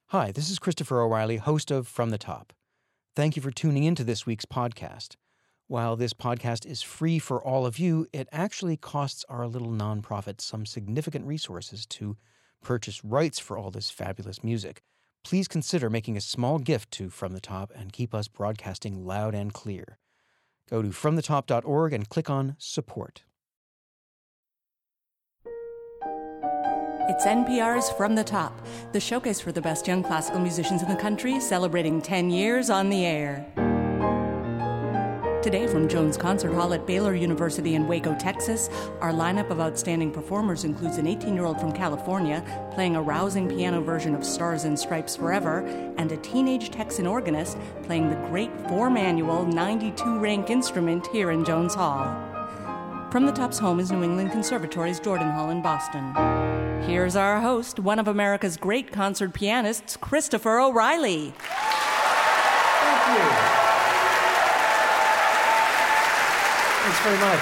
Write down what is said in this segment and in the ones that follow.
Hi, this is Christopher O'Reilly, host of From the Top. Thank you for tuning into this week's podcast. While this podcast is free for all of you, it actually costs our little nonprofit some significant resources to purchase rights for all this fabulous music. Please consider making a small gift to From the Top and keep us broadcasting loud and clear. Go to fromthetop.org and click on Support. It's NPR's From the Top, the showcase for the best young classical musicians in the country, celebrating 10 years on the air. Today from Jones Concert Hall at Baylor University in Waco, Texas, our lineup of outstanding performers includes an 18-year-old from California playing a rousing piano version of Stars and Stripes Forever, and a teenage Texan organist playing the great four-manual 92-rank instrument here in Jones Hall. From the Top's home is New England Conservatory's Jordan Hall in Boston. Here's our host, one of America's great concert pianists, Christopher O'Reilly. Thank you. Thanks very much.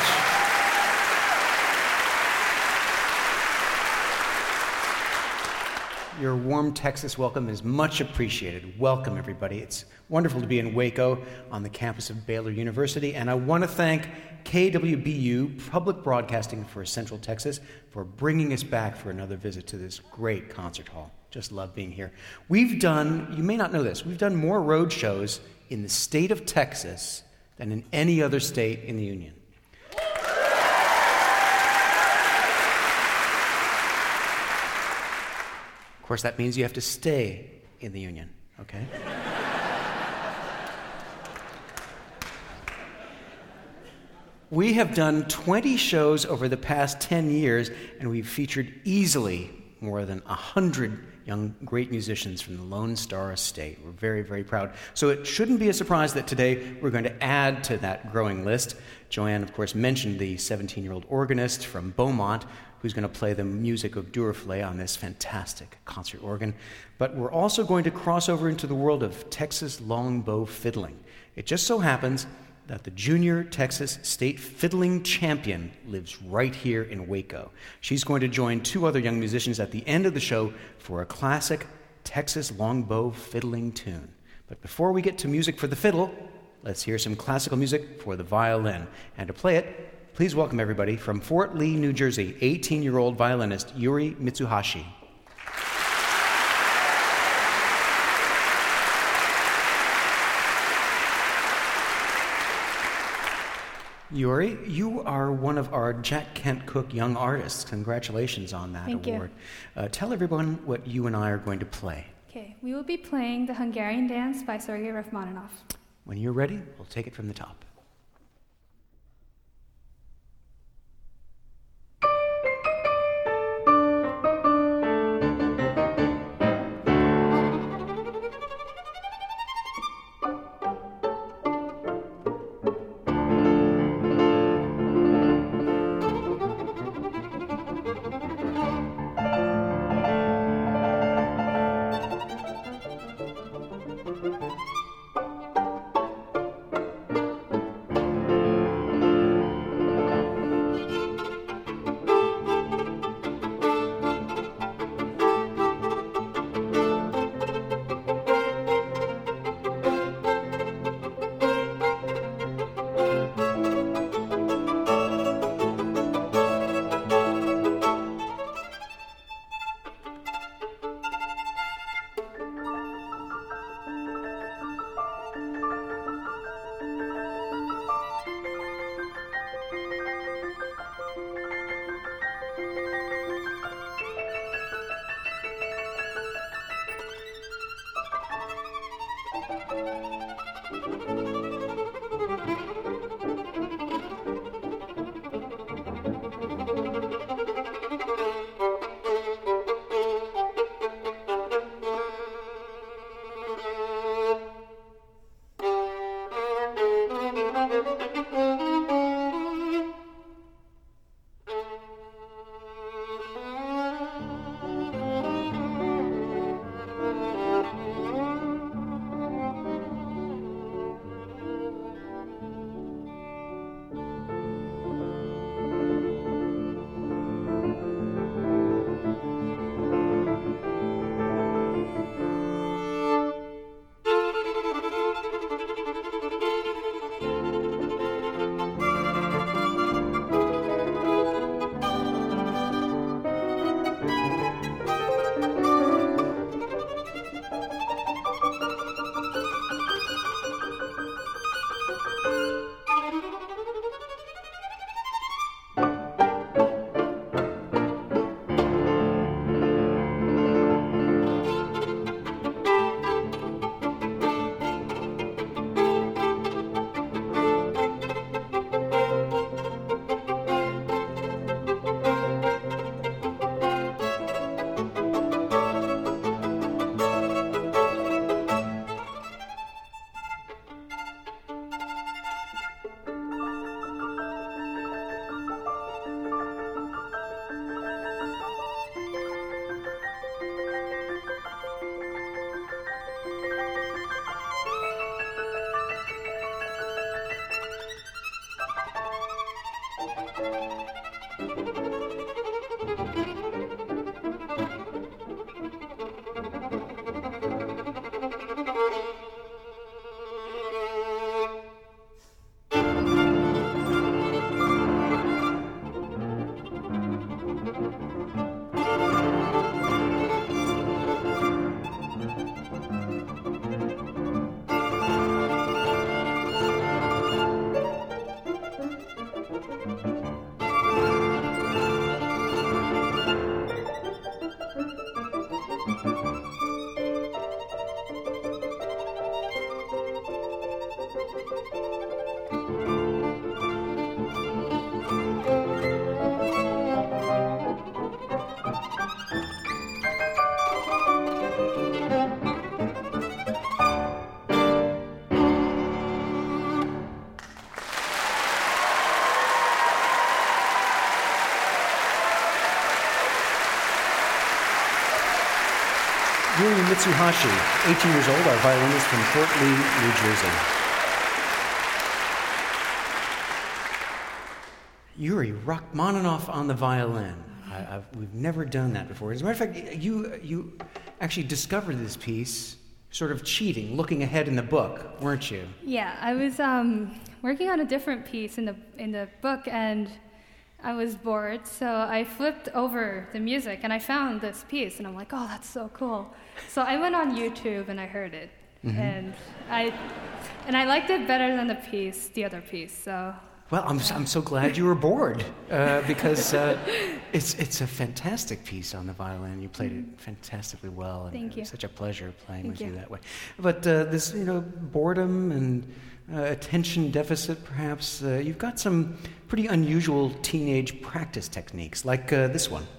Your warm Texas welcome is much appreciated. Welcome, everybody. It's wonderful to be in Waco on the campus of Baylor University, and I want to thank KWBU, Public Broadcasting for Central Texas, for bringing us back for another visit to this great concert hall. Just love being here. We've done, you may not know this, we've done more road shows in the state of Texas than in any other state in the Union. Of course, that means you have to stay in the Union, okay? We have done 20 shows over the past 10 years, and we've featured easily more than 100 young, great musicians from the Lone Star Estate. We're very, very proud. So it shouldn't be a surprise that today we're going to add to that growing list. Joanne, of course, mentioned the 17-year-old organist from Beaumont, who's going to play the music of Duruflé on this fantastic concert organ. But we're also going to cross over into the world of Texas longbow fiddling. It just so happens that the Junior Texas State Fiddling Champion lives right here in Waco. She's going to join two other young musicians at the end of the show for a classic Texas longbow fiddling tune. But before we get to music for the fiddle, let's hear some classical music for the violin. And to play it, please welcome everybody from Fort Lee, New Jersey, 18-year-old violinist Yuri Mitsuhashi. Yuri, you are one of our Jack Kent Cooke Young Artists. Congratulations on that award. Thank you. Tell everyone what you and I are going to play. Okay, we will be playing the Hungarian Dance by Sergei Rachmaninoff. When you're ready, we'll take it from the top. Yuri Mitsuhashi, 18 years old, our violinist from Fort Lee, New Jersey. Yuri Rachmaninoff on the violin. We've never done that before. As a matter of fact, you actually discovered this piece sort of cheating, looking ahead in the book, weren't you? Yeah, I was working on a different piece in the book, and I was bored, so I flipped over the music, and I found this piece, and I'm like, oh, that's so cool. So I went on YouTube, and I heard it, and I liked it better than the other piece, so... Well, I'm so glad you were bored, because it's a fantastic piece on the violin. You played it fantastically well, and Thank you. It was such a pleasure playing Thank with you you that way. But this, boredom and attention deficit, perhaps, you've got some pretty unusual teenage practice techniques, like this one.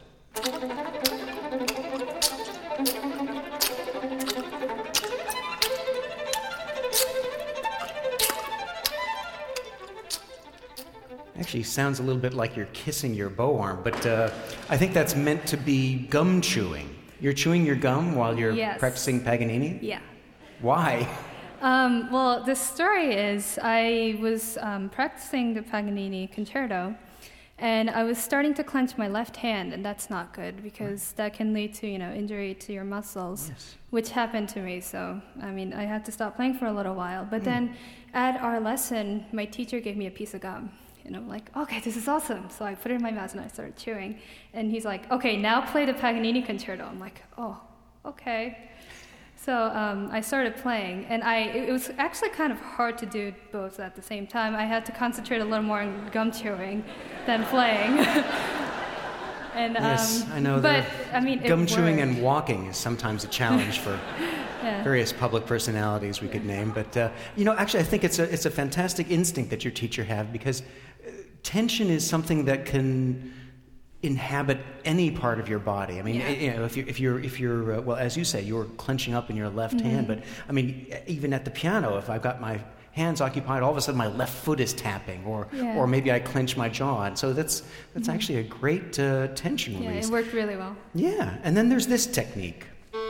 Actually sounds a little bit like you're kissing your bow arm, but I think that's meant to be gum chewing. You're chewing your gum while you're practicing Paganini? Yeah. Why? Well, the story is I was practicing the Paganini concerto, and I was starting to clench my left hand, and that's not good because that can lead to, injury to your muscles, which happened to me. So, I had to stop playing for a little while. But then at our lesson, my teacher gave me a piece of gum. And I'm like, okay, this is awesome. So I put it in my mouth and I started chewing. And he's like, okay, now play the Paganini concerto. I'm like, oh, okay. So I started playing, and it was actually kind of hard to do both at the same time. I had to concentrate a little more on gum chewing than playing. And, yes, I know. But gum chewing and walking is sometimes a challenge for various public personalities we could name. But actually, I think it's a fantastic instinct that your teacher had, because tension is something that can inhabit any part of your body. If you're well, as you say, you're clenching up in your left hand, but even at the piano, if I've got my hands occupied, all of a sudden my left foot is tapping, or maybe I clench my jaw, and so that's actually a great tension release. Yeah, it worked really well. Yeah, and then there's this technique.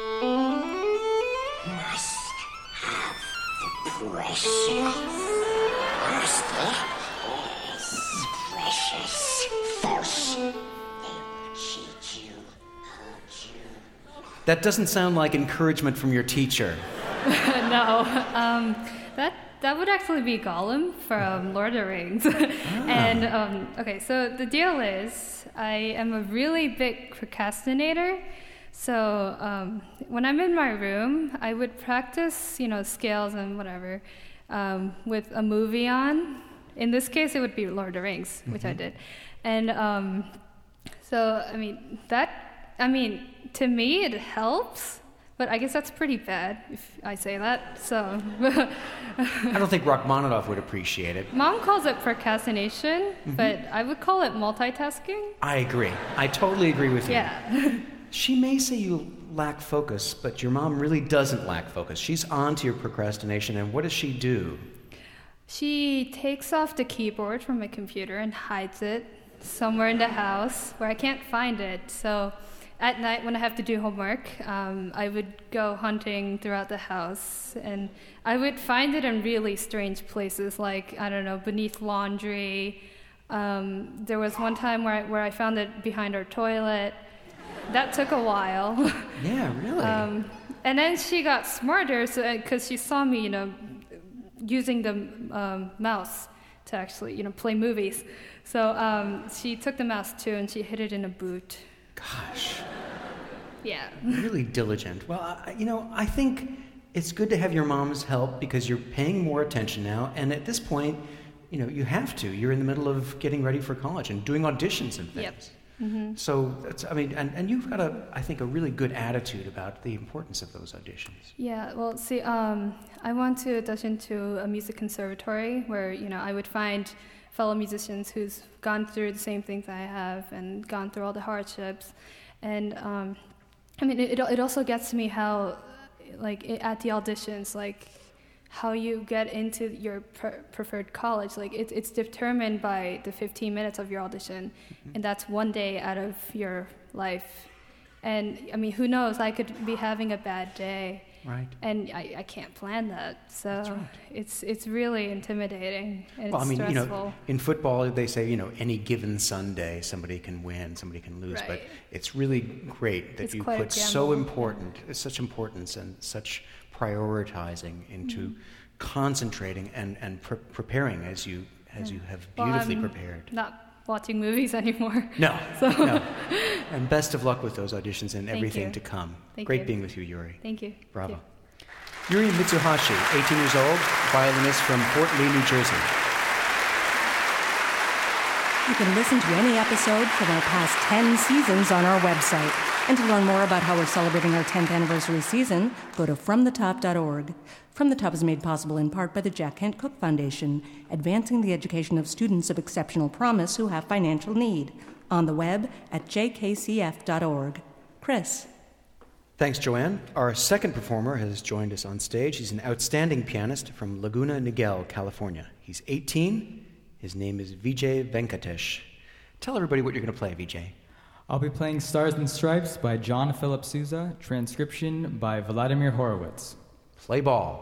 Must have the pressure. Precious false. They will cheat you, hurt you. That doesn't sound like encouragement from your teacher. No, that would actually be Gollum from Lord of the Rings. And okay, so the deal is I am a really big procrastinator. So when I'm in my room, I would practice, scales and whatever, with a movie on. In this case, it would be Lord of the Rings, which I did. And to me, it helps. But I guess that's pretty bad if I say that. So I don't think Rachmaninoff would appreciate it. Mom calls it procrastination, but I would call it multitasking. I agree. I totally agree with you. Yeah. She may say you lack focus, but your mom really doesn't lack focus. She's on to your procrastination, and what does she do? She takes off the keyboard from my computer and hides it somewhere in the house where I can't find it. So at night when I have to do homework, I would go hunting throughout the house, and I would find it in really strange places, like, I don't know, beneath laundry. There was one time where I found it behind our toilet. That took a while. Yeah, really? And then she got smarter, because she saw me, using the mouse to actually, play movies. So she took the mouse too, and she hid it in a boot. Gosh. Yeah. Really diligent. Well, I think it's good to have your mom's help because you're paying more attention now, and at this point, you have to. You're in the middle of getting ready for college and doing auditions and things. Yep. Mm-hmm. So, and you've got I think a really good attitude about the importance of those auditions. Yeah, well, see, I went to audition to a music conservatory where, I would find fellow musicians who's gone through the same things I have and gone through all the hardships. And, it also gets to me how, at the auditions, how you get into your preferred college. It's determined by the 15 minutes of your audition, and that's one day out of your life. And I mean, who knows? I could be having a bad day. Right. And I can't plan that. So That's right. it's really intimidating and Well, I it's mean, stressful. in football, they say, any given Sunday, somebody can win, somebody can lose. But Right. it's really great that It's you quite a put so gamble. important, such importance and such prioritizing into concentrating and preparing as you have beautifully I'm prepared. Not watching movies anymore. No, So no. And best of luck with those auditions and everything you. to come. Thank Great you. being with you, Yuri. Thank you. Bravo. Thank you. Yuri Mitsuhashi, 18 years old, violinist from Fort Lee, New Jersey. You can listen to any episode from our past 10 seasons on our website. And to learn more about how we're celebrating our 10th anniversary season, go to fromthetop.org. From the Top is made possible in part by the Jack Kent Cooke Foundation, advancing the education of students of exceptional promise who have financial need. On the web at jkcf.org. Chris. Thanks, Joanne. Our second performer has joined us on stage. He's an outstanding pianist from Laguna Niguel, California. He's 18. His name is Vijay Venkatesh. Tell everybody what you're going to play, Vijay. I'll be playing Stars and Stripes by John Philip Sousa, transcription by Vladimir Horowitz. Play ball.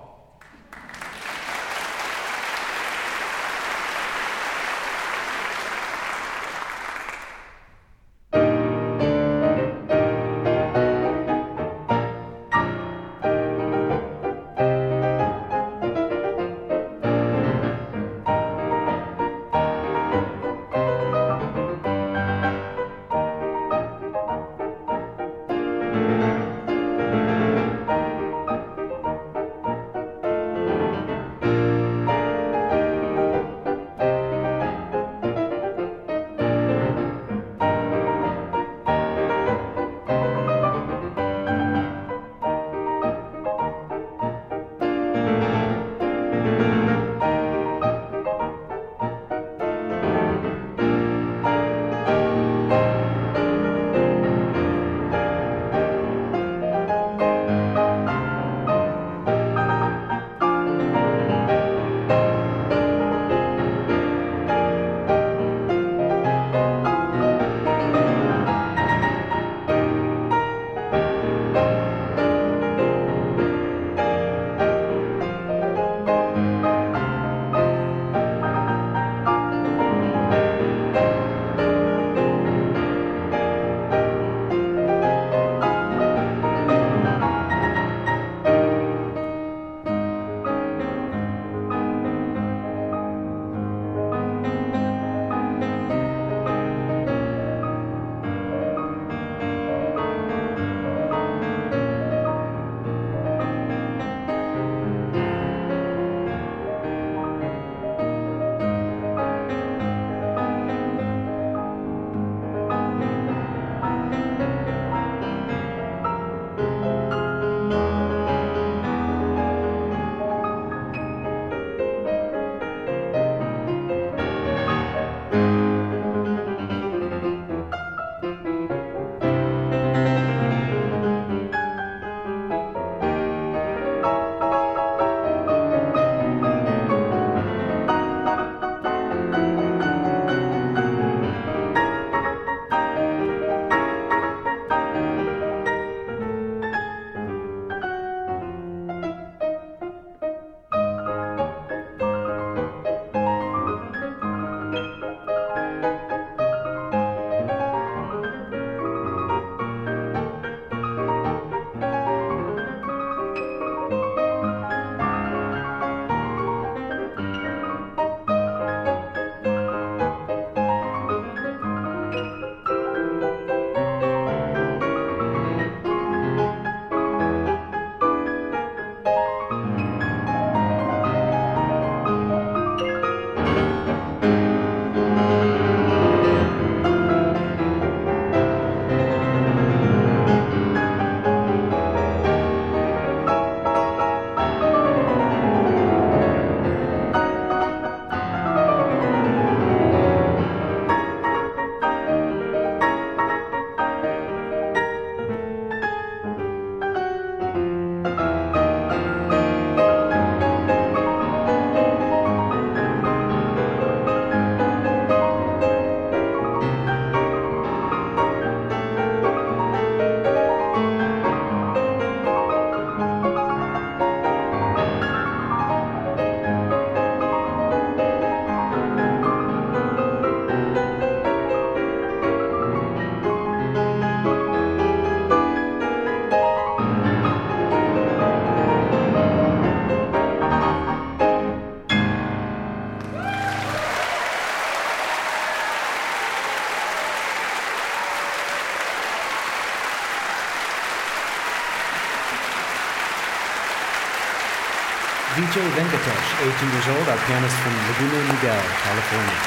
Vijay Venkatesh, 18 years old, our pianist from Laguna Niguel, California.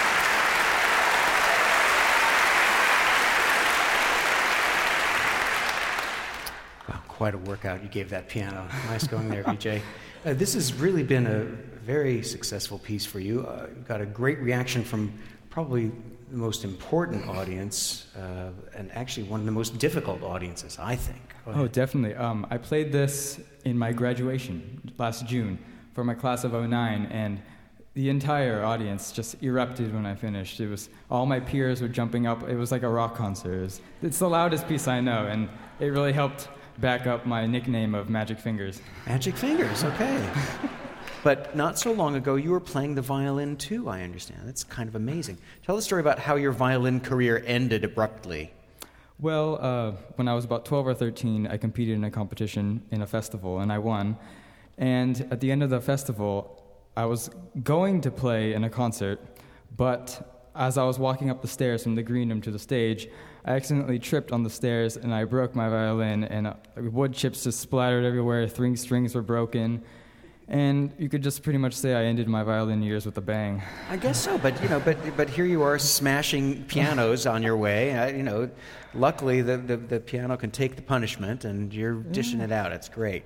Wow, quite a workout you gave that piano. Nice going there, Vijay. This has really been a very successful piece for you. You've got a great reaction from probably the most important audience, and actually one of the most difficult audiences, I think. Oh, definitely. I played this in my graduation last June for my class of 09, and the entire audience just erupted when I finished. It was all my peers were jumping up. It was like a rock concert. It's the loudest piece I know, and it really helped back up my nickname of Magic Fingers. Magic Fingers, okay. But not so long ago, you were playing the violin too, I understand. That's kind of amazing. Tell the story about how your violin career ended abruptly. Well, when I was about 12 or 13, I competed in a competition in a festival, and I won. And at the end of the festival, I was going to play in a concert, but as I was walking up the stairs from the green room to the stage, I accidentally tripped on the stairs, and I broke my violin, and wood chips just splattered everywhere, strings were broken. And you could just pretty much say I ended my violin years with a bang. I guess so, but here you are smashing pianos on your way. Luckily the piano can take the punishment, and you're dishing it out. It's great.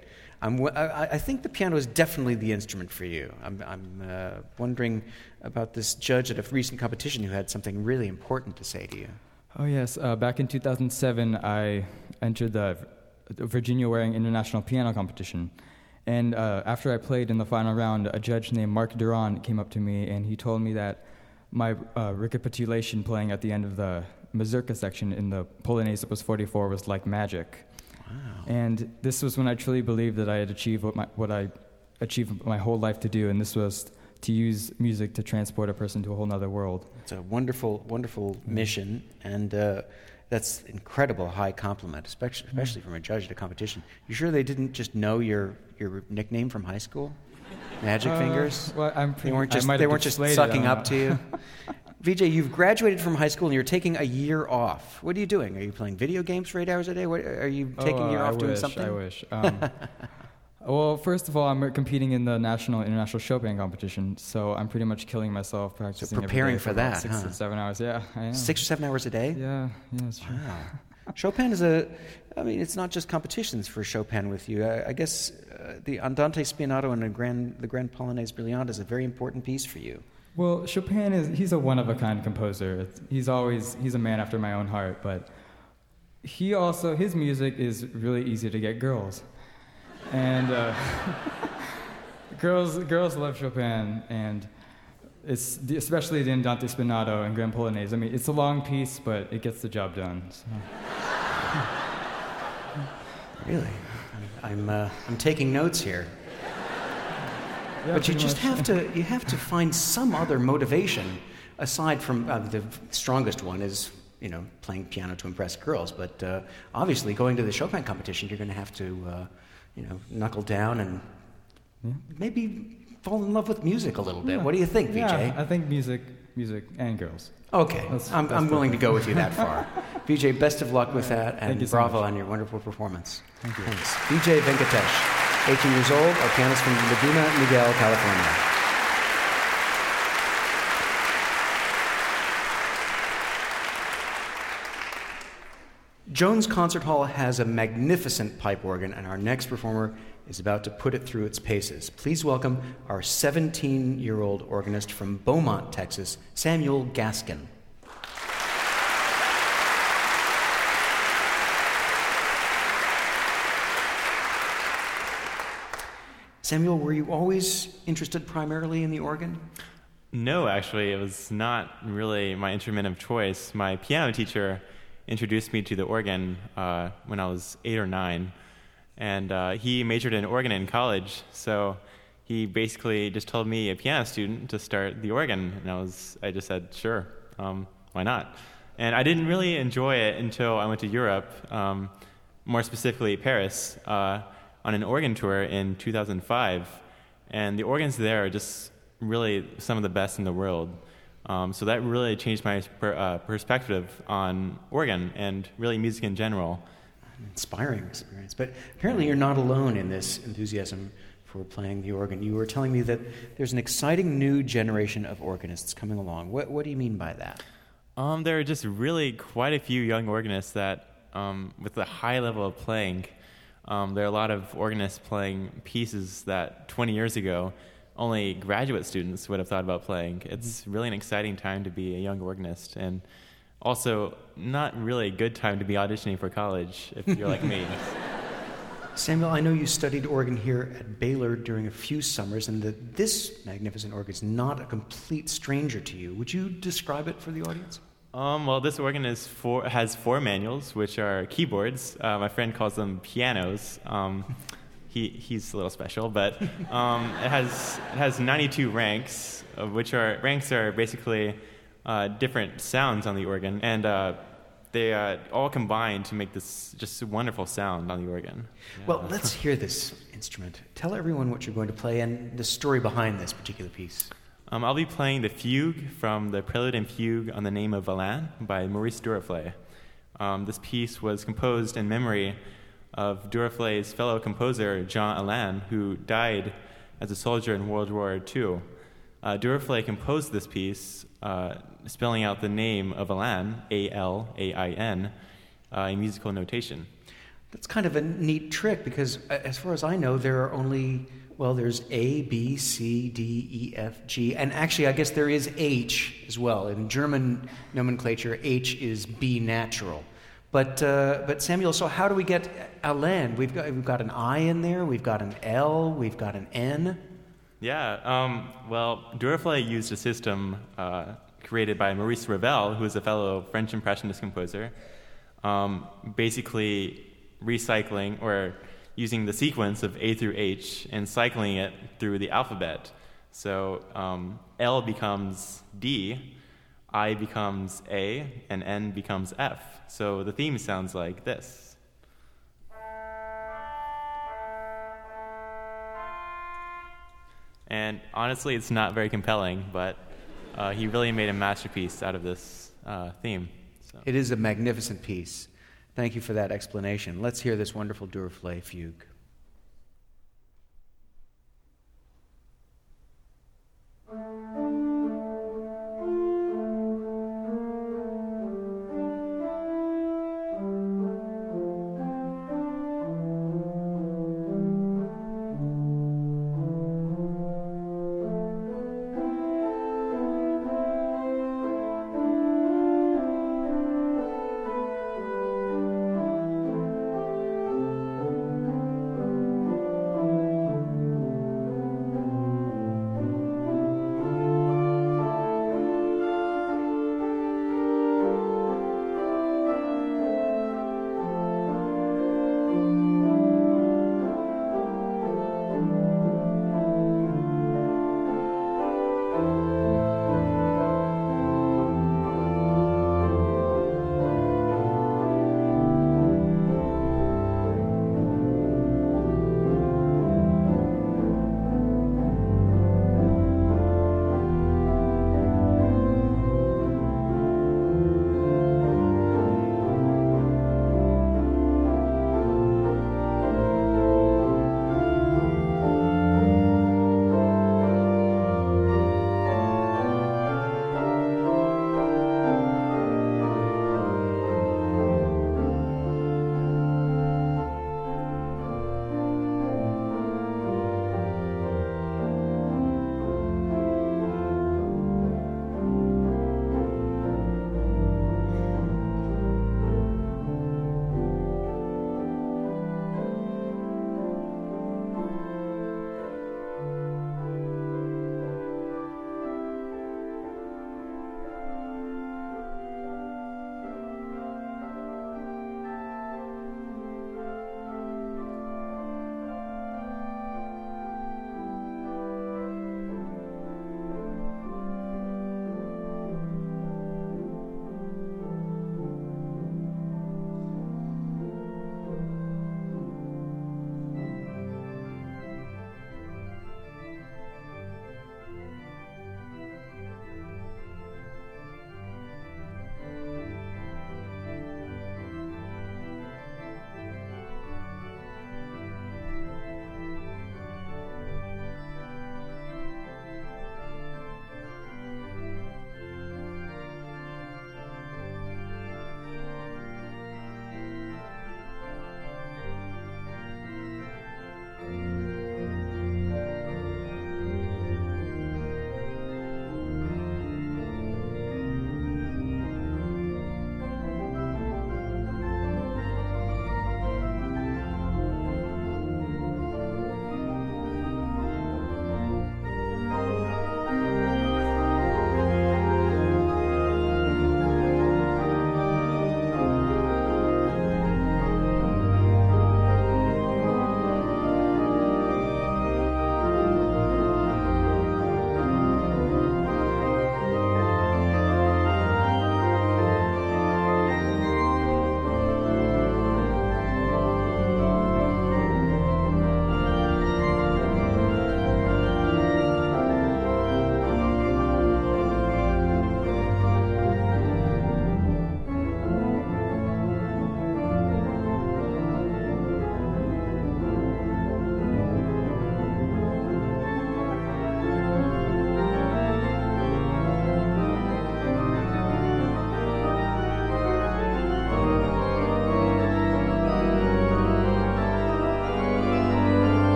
I think the piano is definitely the instrument for you. I'm wondering about this judge at a recent competition who had something really important to say to you. Oh yes, back in 2007, I entered the Virginia Waring International Piano Competition. And after I played in the final round, a judge named Mark Duran came up to me, and he told me that my recapitulation playing at the end of the mazurka section in the Polonaise Opus 44 was like magic. Wow. And this was when I truly believed that I had achieved what I achieved my whole life to do, and this was to use music to transport a person to a whole other world. It's a wonderful, wonderful mission, and that's incredible high compliment, especially from a judge at a competition. You sure they didn't just know your nickname from high school? Magic Fingers? Well, they weren't just sucking up to you? Vijay, you've graduated from high school and you're taking a year off. What are you doing? Are you playing video games for 8 hours a day? Are you taking a year off doing something? I wish. Well, first of all, I'm competing in the National International Chopin competition, so I'm pretty much killing myself practicing. So preparing every day for that, 6 to 7 hours. Yeah, I am. 6 or 7 hours a day? Yeah, that's true. Wow. Chopin is it's not just competitions for Chopin with you. I guess the Andante Spianato and the Grand Polonaise Brillante is a very important piece for you. Well, Chopin he's a one-of-a-kind composer. He's a man after my own heart, but his music is really easy to get girls. And girls love Chopin, and especially the Andante Spianato and Grand Polonaise. I mean, it's a long piece, but it gets the job done. So. Really, I'm taking notes here. Yeah, but you have to find some other motivation aside from the strongest one is playing piano to impress girls. But obviously, going to the Chopin competition, you're going to have to knuckle down and maybe fall in love with music a little bit. What do you think, Vijay? Yeah, I think music and girls. Okay, I'm willing to go with you that far. Vijay, best of luck with that, and bravo on your wonderful performance. Thank you. Thanks. Vijay Venkatesh, 18 years old, a pianist from Laguna Niguel, California. Jones Concert Hall has a magnificent pipe organ, and our next performer is about to put it through its paces. Please welcome our 17-year-old organist from Beaumont, Texas, Samuel Gaskin. Samuel, were you always interested primarily in the organ? No, actually, it was not really my instrument of choice. My piano teacher introduced me to the organ when I was 8 or 9, and he majored in organ in college, so he basically just told me, a piano student, to start the organ, and I just said, sure, why not? And I didn't really enjoy it until I went to Europe, more specifically Paris, on an organ tour in 2005, and the organs there are just really some of the best in the world. So that really changed my perspective on organ and really music in general. An inspiring experience. But apparently you're not alone in this enthusiasm for playing the organ. You were telling me that there's an exciting new generation of organists coming along. What do you mean by that? There are just really quite a few young organists that, with a high level of playing, there are a lot of organists playing pieces that 20 years ago only graduate students would have thought about playing. It's really an exciting time to be a young organist, and also not really a good time to be auditioning for college if you're like me. Samuel, I know you studied organ here at Baylor during a few summers, and that this magnificent organ is not a complete stranger to you. Would you describe it for the audience? Well, this organ has 4 manuals, which are keyboards. My friend calls them pianos. He's a little special, but it has 92 ranks, which are basically different sounds on the organ, and they all combine to make this just wonderful sound on the organ. Yeah. Well, let's hear this instrument. Tell everyone what you're going to play and the story behind this particular piece. I'll be playing the fugue from the Prelude and Fugue on the Name of Alain by Maurice Duruflé. This piece was composed in memory of Duruflé's fellow composer, Jean Alain, who died as a soldier in World War II. Duruflé composed this piece, spelling out the name of Alain, A-L-A-I-N, in musical notation. That's kind of a neat trick because, as far as I know, there are only, there's A, B, C, D, E, F, G, and actually I guess there is H as well. In German nomenclature, H is B natural. But Samuel, so how do we get Alain? We've got an I in there, we've got an L, we've got an N. Yeah, Duruflé used a system created by Maurice Ravel, who is a fellow French Impressionist composer, basically recycling or using the sequence of A through H and cycling it through the alphabet. So L becomes D, I becomes A, and N becomes F. So the theme sounds like this. And honestly, it's not very compelling, but he really made a masterpiece out of this theme. So. It is a magnificent piece. Thank you for that explanation. Let's hear this wonderful Duruflé fugue.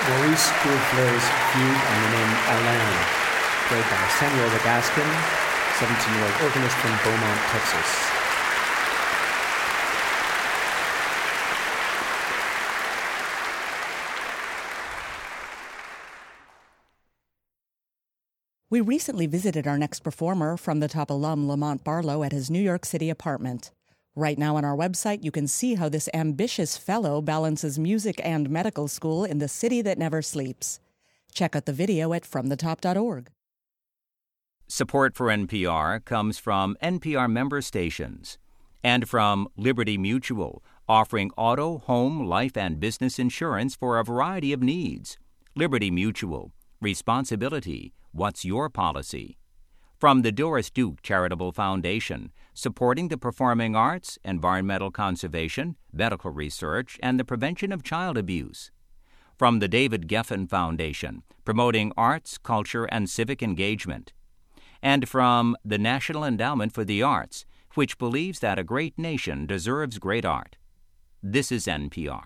Maurice Durfleur's fugue on the name Alain, played by Samuel Legaskin, 17-year-old organist from Beaumont, Texas. We recently visited our next performer, From the Top alum Lamont Barlow, at his New York City apartment. Right now on our website, you can see how this ambitious fellow balances music and medical school in the city that never sleeps. Check out the video at fromthetop.org. Support for NPR comes from NPR member stations and from Liberty Mutual, offering auto, home, life, and business insurance for a variety of needs. Liberty Mutual. Responsibility. What's your policy? From the Doris Duke Charitable Foundation, supporting the performing arts, environmental conservation, medical research, and the prevention of child abuse. From the David Geffen Foundation, promoting arts, culture, and civic engagement. And from the National Endowment for the Arts, which believes that a great nation deserves great art. This is NPR.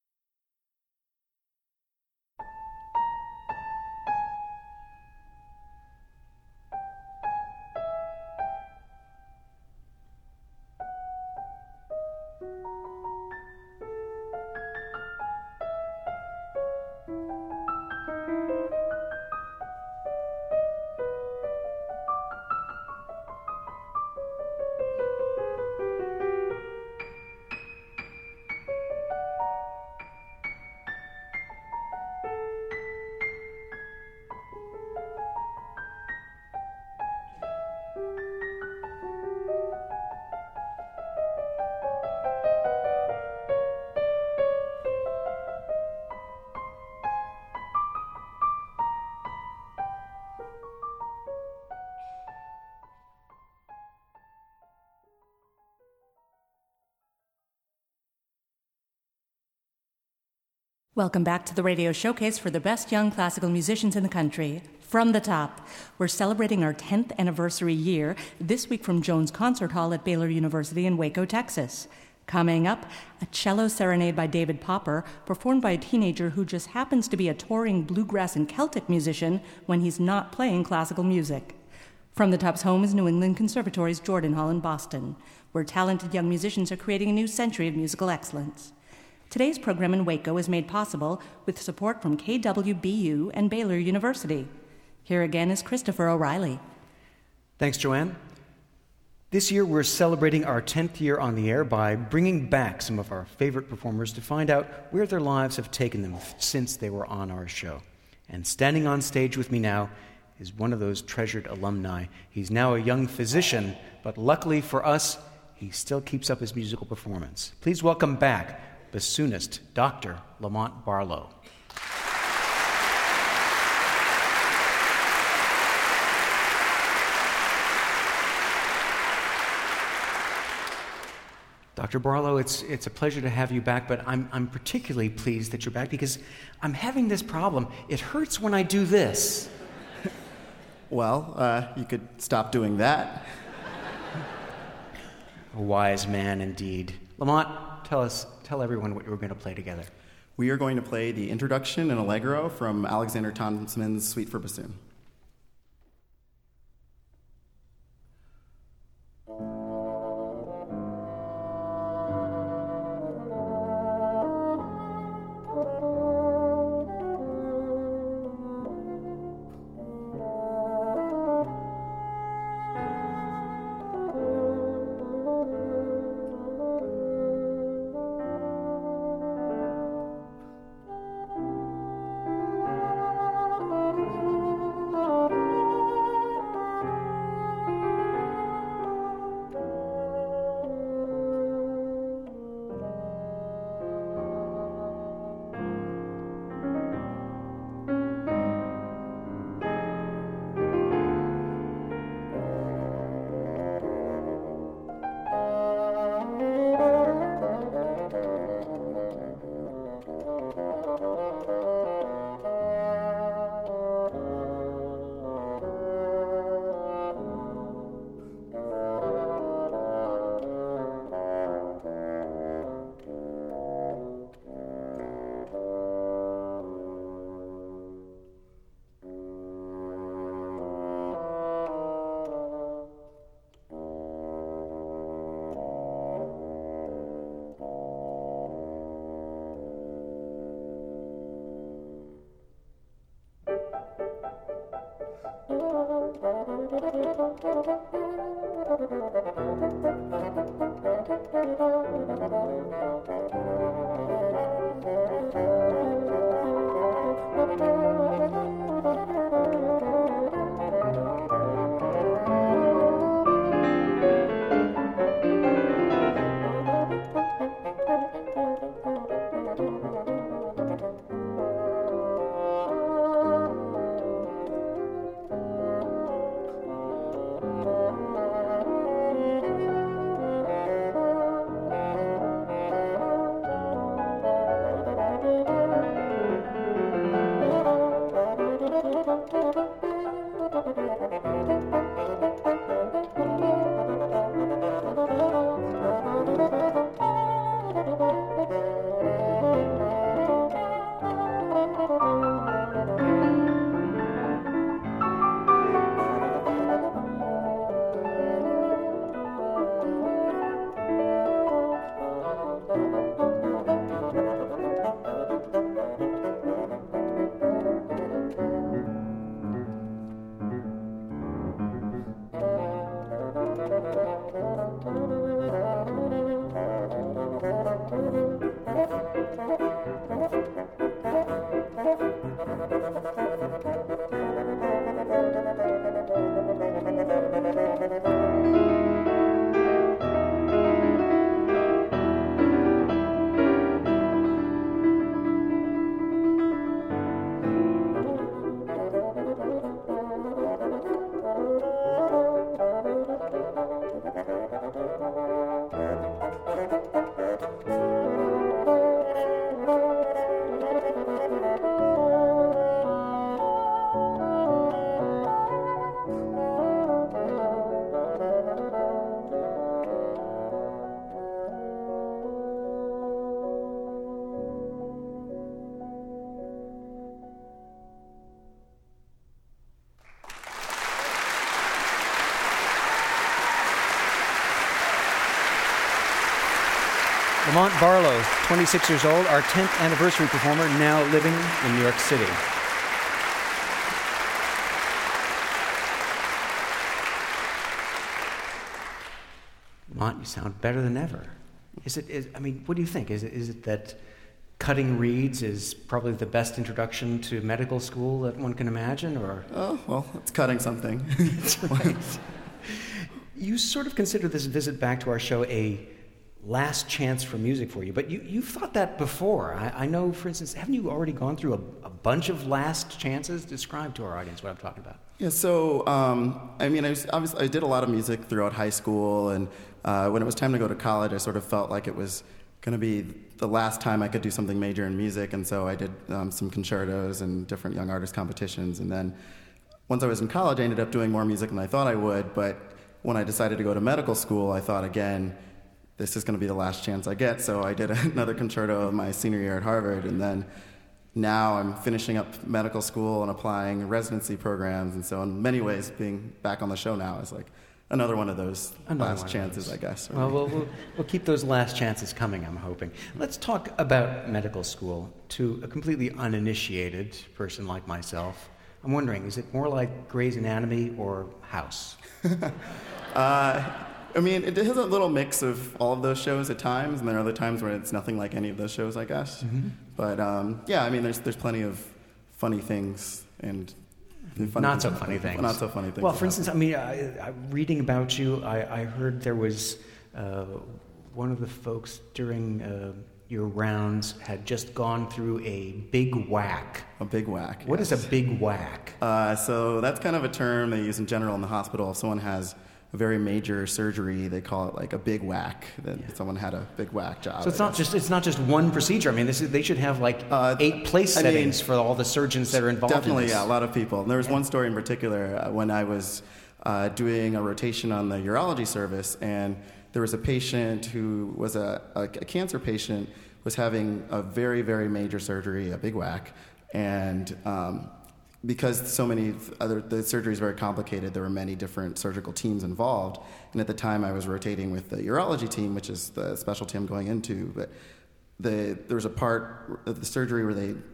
Welcome back to the radio showcase for the best young classical musicians in the country. From the Top. We're celebrating our 10th anniversary year this week from Jones Concert Hall at Baylor University in Waco, Texas. Coming up, a cello serenade by David Popper, performed by a teenager who just happens to be a touring bluegrass and Celtic musician when he's not playing classical music. From the Top's home is New England Conservatory's Jordan Hall in Boston, where talented young musicians are creating a new century of musical excellence. Today's program in Waco is made possible with support from KWBU and Baylor University. Here again is Christopher O'Reilly. Thanks, Joanne. This year we're celebrating our 10th year on the air by bringing back some of our favorite performers to find out where their lives have taken them since they were on our show. And standing on stage with me now is one of those treasured alumni. He's now a young physician, but luckily for us, he still keeps up his musical performance. Please welcome back bassoonist Dr. Lamont Barlow. Dr. Barlow, it's a pleasure to have you back, but I'm particularly pleased that you're back because I'm having this problem. It hurts when I do this. Well, you could stop doing that. A wise man indeed. Lamont, tell everyone what we're going to play together. We are going to play the introduction in Allegro from Alexander Thompson's Suite for Bassoon. Lamont Barlow, 26 years old, our 10th anniversary performer, now living in New York City. Lamont, you sound better than ever. What do you think? Is it that cutting reeds is probably the best introduction to medical school that one can imagine, or? Oh, well, it's cutting something. That's right. You sort of consider this visit back to our show a last chance for music for you, but you've thought that before. I know, for instance, haven't you already gone through a bunch of last chances? Describe to our audience what I'm talking about. Yeah, so, I did a lot of music throughout high school, and when it was time to go to college, I sort of felt like it was going to be the last time I could do something major in music, and so I did some concertos and different young artist competitions, and then once I was in college, I ended up doing more music than I thought I would, but when I decided to go to medical school, I thought again, this is going to be the last chance I get, so I did another concerto my senior year at Harvard, and then now I'm finishing up medical school and applying residency programs, and so in many ways, being back on the show now is like another one of those last chances, I guess. Well, we'll keep those last chances coming, I'm hoping. Let's talk about medical school to a completely uninitiated person like myself. I'm wondering, is it more like Grey's Anatomy or House? It has a little mix of all of those shows at times, and there are other times where it's nothing like any of those shows, I guess. Mm-hmm. But there's plenty of funny things and not so funny things. Not so funny things. Well, for instance, reading about you, I heard there was one of the folks during your rounds had just gone through a big whack. A big whack. What is a big whack? So that's kind of a term they use in general in the hospital. If someone has a very major surgery, they call it like a big whack. That someone had a big whack job. So it's not just one procedure. They should have like 8 place settings for all the surgeons that are involved. Definitely, in this. Yeah, a lot of people. And there was one story in particular when I was doing a rotation on the urology service, and there was a patient who was a cancer patient, was having a very, very major surgery, a big whack, and because the surgery is very complicated, there were many different surgical teams involved. And at the time, I was rotating with the urology team, which is the specialty I'm going into. But there was a part of the surgery where they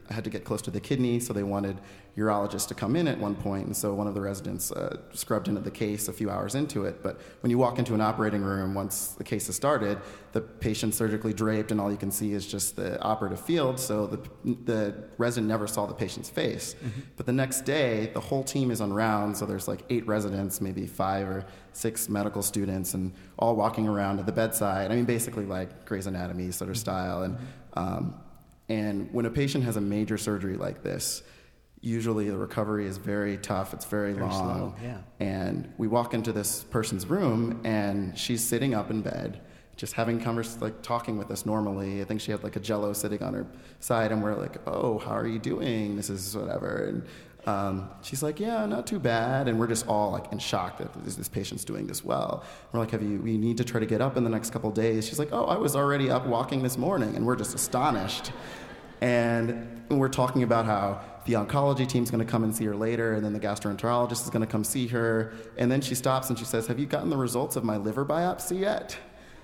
I had to get close to the kidney, so they wanted urologists to come in at one point, and so one of the residents scrubbed into the case a few hours into it. But when you walk into an operating room, once the case is started, the patient's surgically draped, and all you can see is just the operative field, so the resident never saw the patient's face. Mm-hmm. But the next day, the whole team is on round, so there's like 8 residents, maybe 5 or 6 medical students, and all walking around at the bedside. I mean, basically like Grey's Anatomy sort of style. And when a patient has a major surgery like this, usually the recovery is very tough. It's very long. Slow, yeah. And we walk into this person's room, and she's sitting up in bed, just having talking with us normally. I think she had like a Jell-O sitting on her side, and we're like, "Oh, how are you doing? This is whatever." And she's like, "Yeah, not too bad." And we're just all like in shock that this patient's doing this well. We're like, we need to try to get up in the next couple of days. She's like, "Oh, I was already up walking this morning." And we're just astonished. And we're talking about how the oncology team's going to come and see her later, and then the gastroenterologist is going to come see her. And then she stops and she says, "Have you gotten the results of my liver biopsy yet?"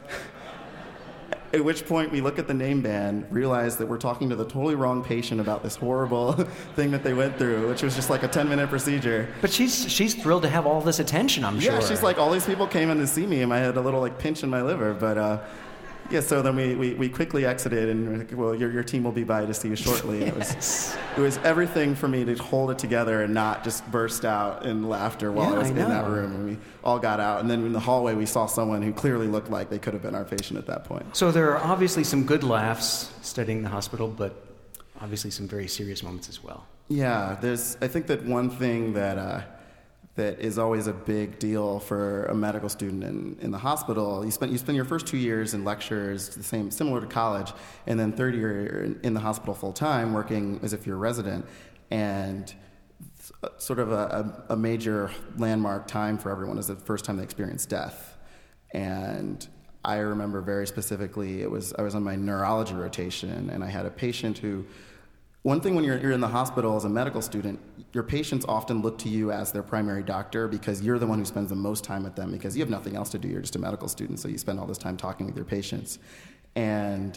At which point we look at the name band, realize that we're talking to the totally wrong patient about this horrible thing that they went through, which was just like a 10-minute procedure. But she's thrilled to have all this attention, I'm sure. Yeah, she's like, all these people came in to see me, and I had a little like pinch in my liver. But yeah, so then we quickly exited, and we're like, "Well, your team will be by to see you shortly." Yes. It was everything for me to hold it together and not just burst out in laughter while I was in that room. And we all got out, and then in the hallway we saw someone who clearly looked like they could have been our patient at that point. So there are obviously some good laughs studying the hospital, but obviously some very serious moments as well. Yeah, I think that one thing that is always a big deal for a medical student in the hospital. You spend your first 2 years in lectures, similar to college, and then third year in the hospital full time, working as if you're a resident, and sort of a major landmark time for everyone is the first time they experience death. And I remember very specifically, I was on my neurology rotation, and I had a patient who. One thing when you're in the hospital as a medical student, your patients often look to you as their primary doctor because you're the one who spends the most time with them because you have nothing else to do. You're just a medical student, so you spend all this time talking with your patients. And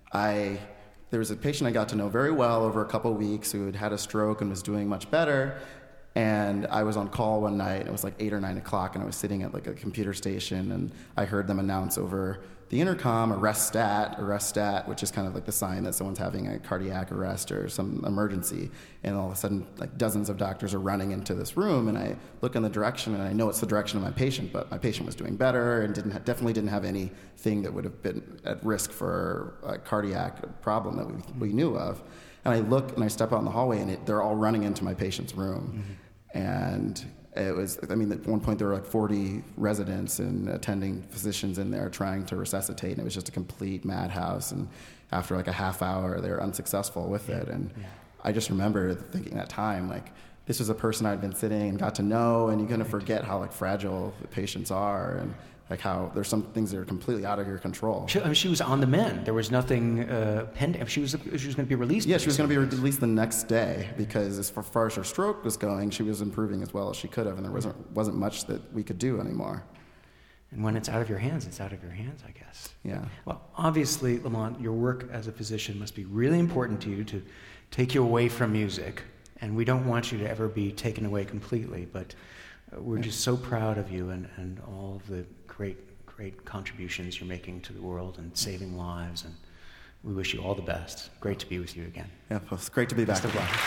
there was a patient I got to know very well over a couple of weeks who had a stroke and was doing much better. And I was on call one night, and it was like 8 or 9 o'clock, and I was sitting at like a computer station, and I heard them announce over the intercom, arrest stat, which is kind of like the sign that someone's having a cardiac arrest or some emergency. And all of a sudden, like dozens of doctors are running into this room, and I look in the direction, and I know it's the direction of my patient, but my patient was doing better and definitely didn't have anything that would have been at risk for a cardiac problem that we knew of. And I look and I step out in the hallway, and they're all running into my patient's room. Mm-hmm. And it was, at one point there were like 40 residents and attending physicians in there trying to resuscitate, and it was just a complete madhouse. And after like a half hour, they were unsuccessful with it. And I just remember thinking that time, like, this was a person I'd been sitting and got to know, and you're going to forget how like fragile the patients are, and like how there's some things that are completely out of your control. She was on the mend. There was nothing pending. She was going to be released. Yeah, she was going to be released the next day because as far as her stroke was going, she was improving as well as she could have, and there wasn't much that we could do anymore. And when it's out of your hands, it's out of your hands, I guess. Yeah. Well, obviously, Lamont, your work as a physician must be really important to you to take you away from music, and we don't want you to ever be taken away completely, but we're just so proud of you and all of the great contributions you're making to the world and saving lives, and we wish you all the best. Great to be with you again. Yeah, well, it's great to be back. Best of luck.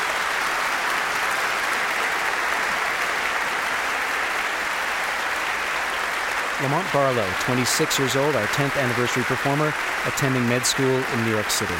Lamont Barlow, 26 years old, our 10th anniversary performer, attending med school in New York City.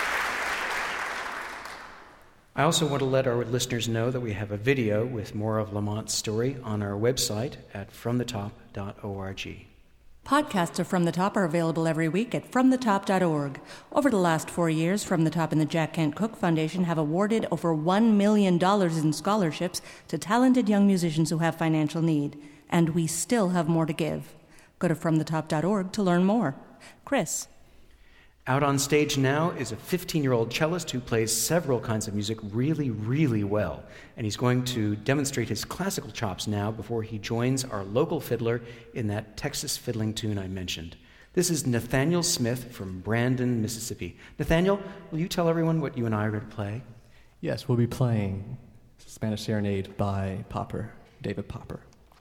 I also want to let our listeners know that we have a video with more of Lamont's story on our website at fromthetop.org. Podcasts of From the Top are available every week at fromthetop.org. Over the last 4 years, From the Top and the Jack Kent Cooke Foundation have awarded over $1 million in scholarships to talented young musicians who have financial need. And we still have more to give. Go to fromthetop.org to learn more. Chris. Out on stage now is a 15-year-old cellist who plays several kinds of music really, really well. And he's going to demonstrate his classical chops now before he joins our local fiddler in that Texas fiddling tune I mentioned. This is Nathaniel Smith from Brandon, Mississippi. Nathaniel, will you tell everyone what you and I are going to play? Yes, we'll be playing Spanish Serenade by Popper, David Popper.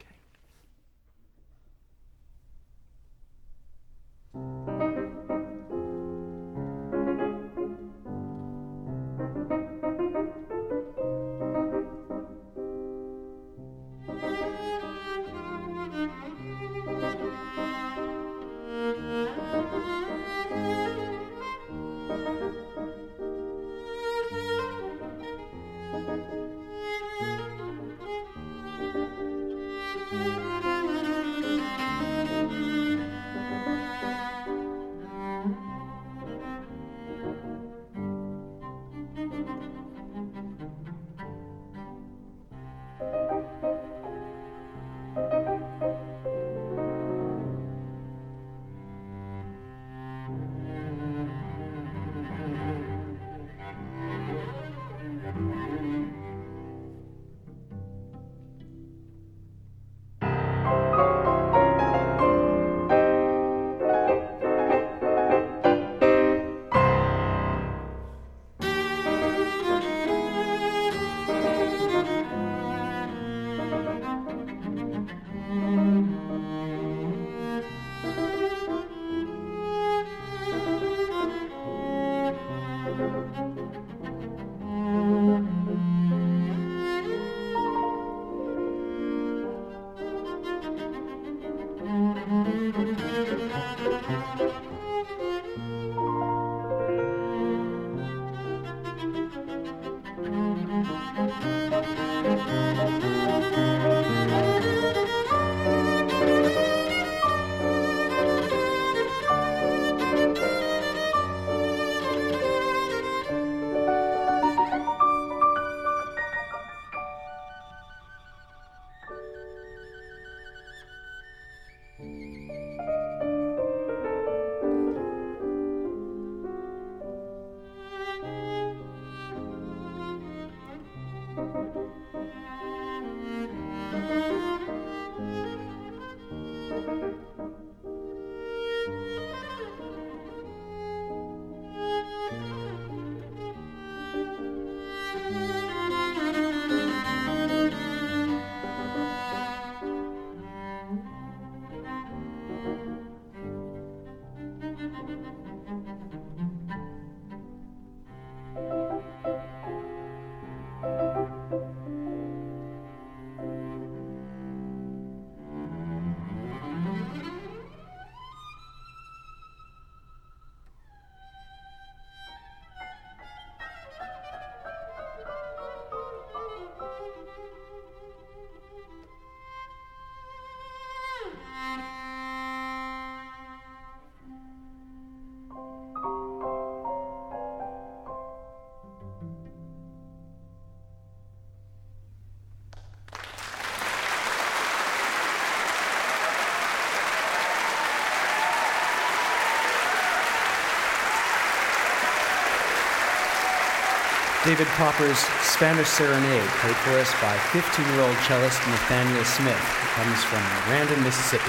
David Popper's Spanish Serenade, played for us by 15-year-old cellist Nathaniel Smith, who comes from Brandon, Mississippi.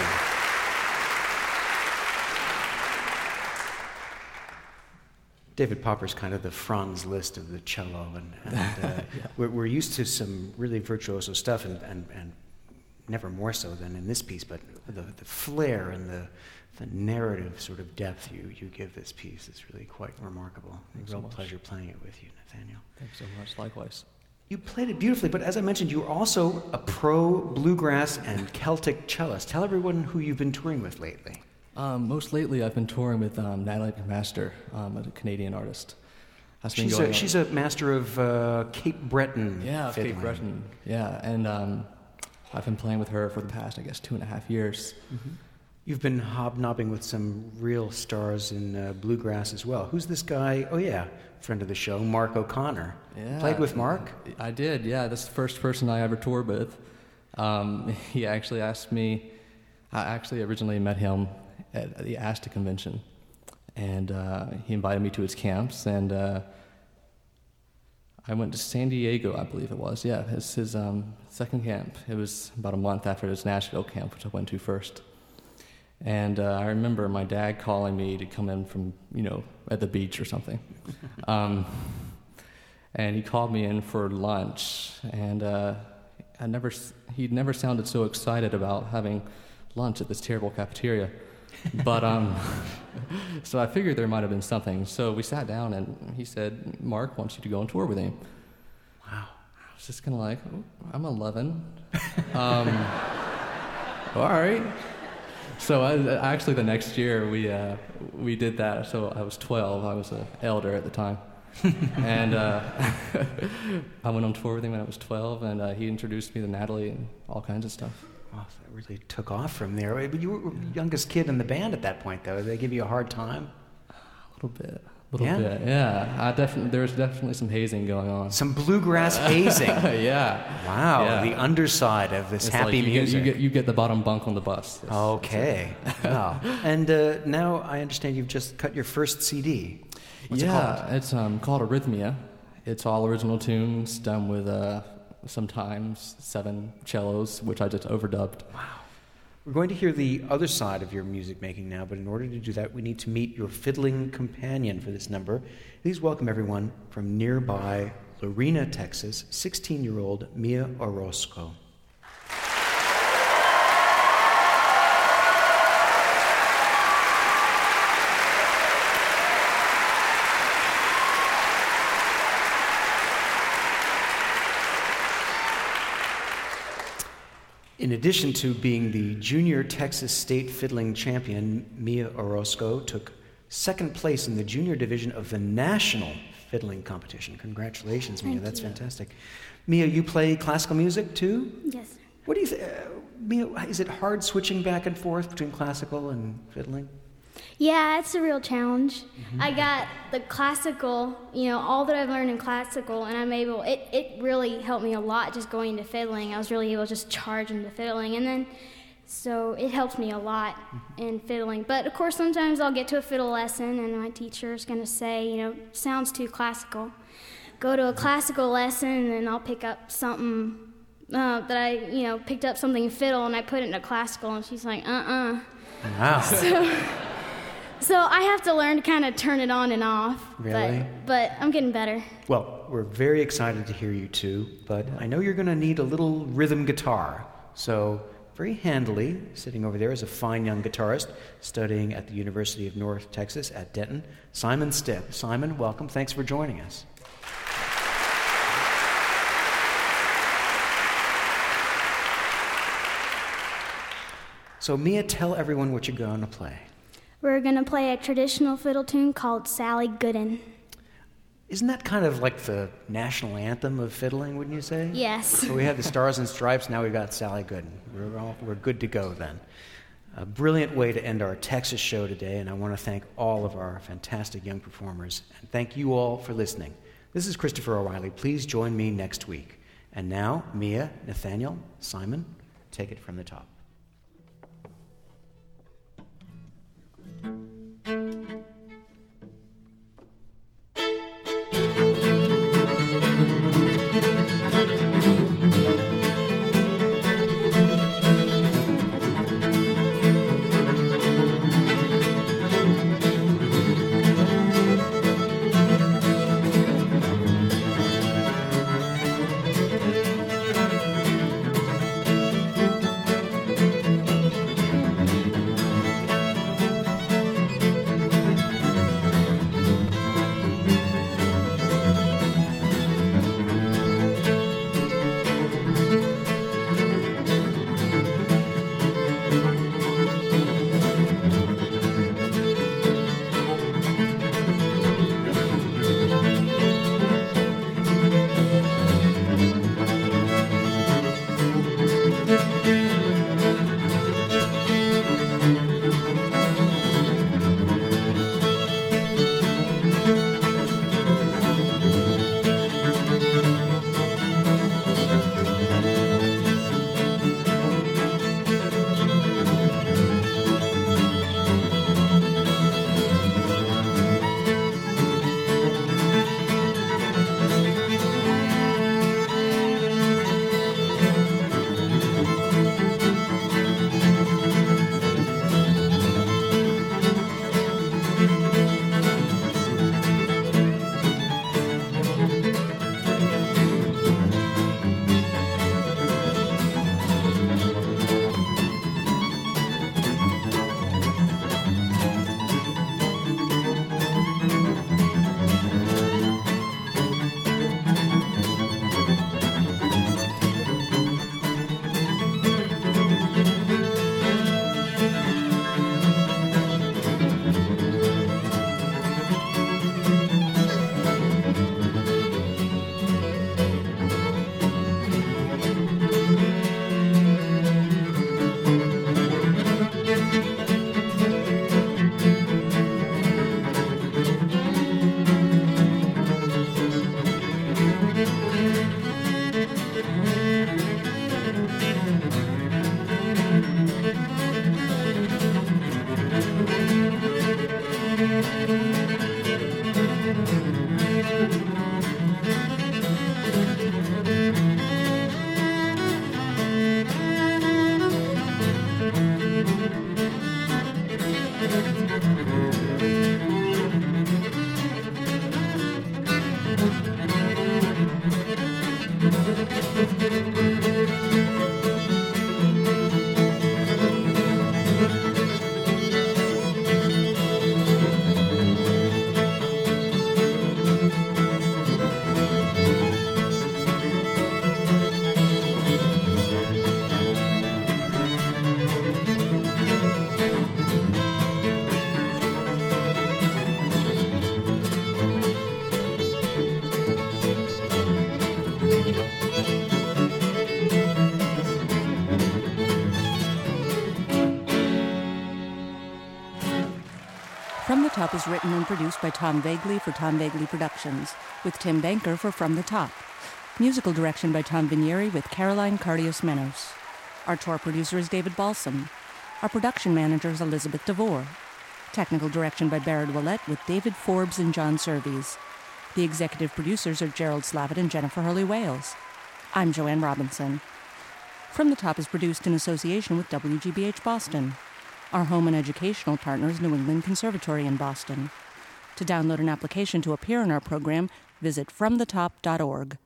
David Popper's kind of the Franz Liszt of the cello, and we're used to some really virtuoso stuff, and never more so than in this piece, but the flair and the narrative sort of depth you give this piece is really quite remarkable. Thanks a real so much. pleasure playing it with you, Nathaniel. Thanks so much. Likewise. You played it beautifully, but as I mentioned, you were also a pro bluegrass and Celtic cellist. Tell everyone who you've been touring with lately. Most lately, I've been touring with Natalie McMaster, a Canadian artist. She's a master of Cape Breton. Yeah, fiddling. Cape Breton. Yeah, and I've been playing with her for the past, 2.5 years. Mm-hmm. You've been hobnobbing with some real stars in bluegrass as well. Who's this guy? Oh, yeah, friend of the show, Mark O'Connor. Yeah. Played with Mark? I did, yeah. This is the first person I ever toured with. He actually asked me, I actually originally met him at the ASTA convention, and he invited me to his camps, and I went to San Diego, I believe it was. Yeah, it's his second camp. It was about a month after his Nashville camp, which I went to first. And I remember my dad calling me to come in from, at the beach or something. And he called me in for lunch, and he'd never sounded so excited about having lunch at this terrible cafeteria. But so I figured there might have been something. So we sat down, and he said, "Mark wants you to go on tour with him." Wow. I was just kind of like, I'm 11. All right. So actually the next year we did that. So I was 12. I was an elder at the time. And I went on tour with him when I was 12, and he introduced me to Natalie and all kinds of stuff. Well, that really took off from there. But you were the youngest kid in the band at that point, though. Did they give you a hard time? A little bit, yeah. There was definitely some hazing going on. Some bluegrass hazing. Yeah. Wow, yeah. The underside of this happy music. You get the bottom bunk on the bus. Okay. Wow. And now I understand you've just cut your first CD. What's it called? It's called Arrhythmia. It's all original tunes done with sometimes 7 cellos, which I just overdubbed. Wow. We're going to hear the other side of your music making now, but in order to do that, we need to meet your fiddling companion for this number. Please welcome everyone from nearby Lorena, Texas, 16-year-old Mia Orozco. In addition to being the junior Texas State fiddling champion, Mia Orozco took second place in the junior division of the national fiddling competition. Congratulations, Mia. That's fantastic. Mia, you play classical music too? Yes. What do you think? Mia, is it hard switching back and forth between classical and fiddling? Yeah, it's a real challenge. Mm-hmm. I got the classical, all that I've learned in classical, and it really helped me a lot just going into fiddling. I was really able to just charge into fiddling, and then, so it helped me a lot in fiddling. But of course, sometimes I'll get to a fiddle lesson, and my teacher is going to say, sounds too classical. Go to a classical lesson, and then I'll pick up something that I, picked up something in fiddle, and I put it into classical, and she's like, Wow. So I have to learn to kind of turn it on and off. Really? But I'm getting better. Well, we're very excited to hear you too, but I know you're going to need a little rhythm guitar. So very handily, sitting over there is a fine young guitarist studying at the University of North Texas at Denton, Simon Stipp. Simon, welcome. Thanks for joining us. So Mia, tell everyone what you're going to play. We're going to play a traditional fiddle tune called Sally Gooden. Isn't that kind of like the national anthem of fiddling, wouldn't you say? Yes. So we had the Stars and Stripes, now we've got Sally Gooden. We're good to go then. A brilliant way to end our Texas show today, and I want to thank all of our fantastic young performers. And thank you all for listening. This is Christopher O'Reilly. Please join me next week. And now, Mia, Nathaniel, Simon, take it from the top. From the Top is written and produced by Tom Vagley for Tom Vagley Productions, with Tim Banker for From the Top. Musical direction by Tom Vinieri with Caroline Cardios-Menos. Our tour producer is David Balsam. Our production manager is Elizabeth DeVore. Technical direction by Barrett Willett with David Forbes and John Surveys. The executive producers are Gerald Slavitt and Jennifer Hurley-Wales. I'm Joanne Robinson. From the Top is produced in association with WGBH Boston. Our home and educational partner is New England Conservatory in Boston. To download an application to appear in our program, visit fromthetop.org.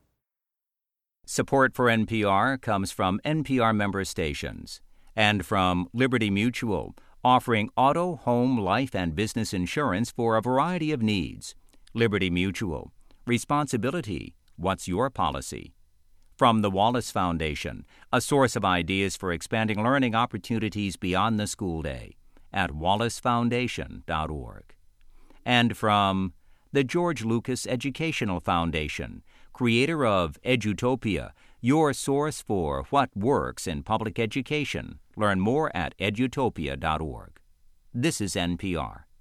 Support for NPR comes from NPR member stations and from Liberty Mutual, offering auto, home, life, and business insurance for a variety of needs. Liberty Mutual. Responsibility. What's your policy? From the Wallace Foundation, a source of ideas for expanding learning opportunities beyond the school day at wallacefoundation.org. And from the George Lucas Educational Foundation, creator of Edutopia, your source for what works in public education. Learn more at edutopia.org. This is NPR.